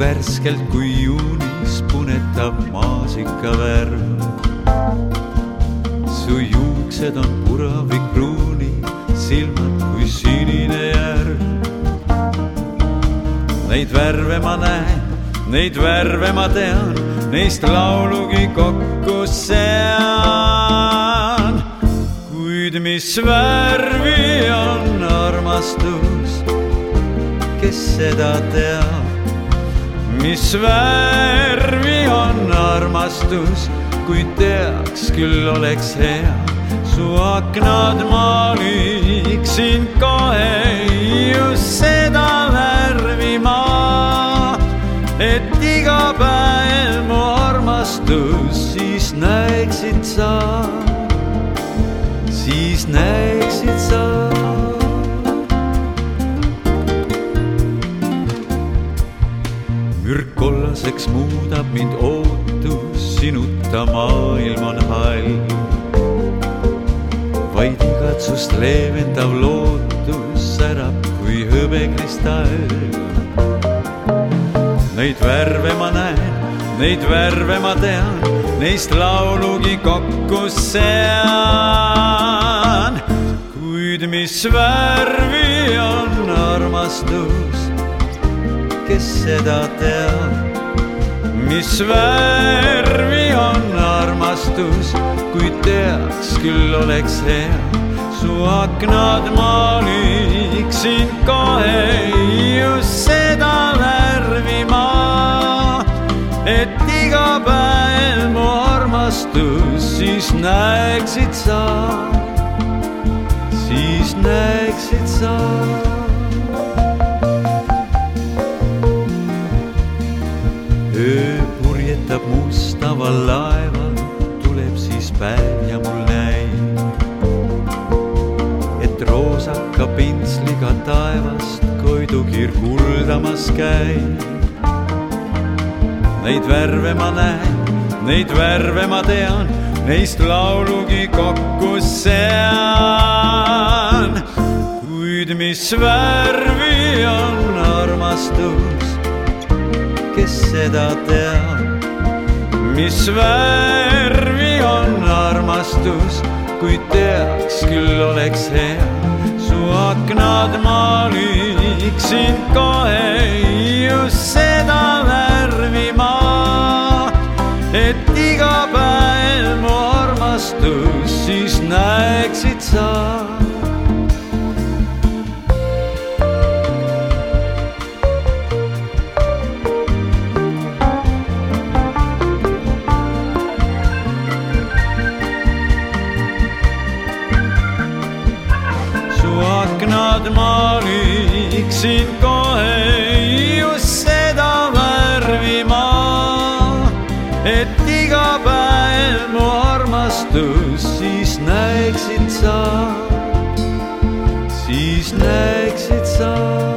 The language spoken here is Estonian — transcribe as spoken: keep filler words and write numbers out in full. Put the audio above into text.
värskelt kui juunis punetab maasika värv. Su juuksed on puravik pruuni, silmad kui sinine järv. Neid värve ma näen, neid värve ma tean, neist laulugi kokku sean. Kuid mis värvi on armastus, kes seda teab? Mis värvi on armastus, kui teaks, küll oleks hea. Su aknad maaliksin kohe just seda värvi ma, et iga päev mu armastus siis näeksid sa, siis näeksid sa. Mürk kollaseks muudab mind ootus, sinuta maailm on hall. Vaid igatsust leevendav lootus särab kui hõbekristall. Neid värve ma näen, neid värve ma tean, neist laulugi kokku sean. Kuid mis värvi on armastus, kes seda teab? Mis värvi on armastus, kui teaks, küll oleks hea. Su aknad maaliksin kohe just seda värvi ma, et iga päev mu armastus siis näeksid sa, siis näeksid sa. Öö purjetab mustaval laeval, tuleb siis päev ja mul näib, et roosaka pintsliga taevast koidukir kuldamas käib. Neid värve ma näen, neid värve ma tean, neist laulugi kokku sean. Kuid mis värvi on armastus, kes seda teab? Mis värvi on armastus, kui teaks, küll oleks hea. Su aknad maaliksin kohe just seda värvi ma, et iga päev mu armastus siis näeksid sa. Aknad maaliksin kohe just seda värvi ma, et iga päev mu armastus siis näeksid sa, siis näeksid sa.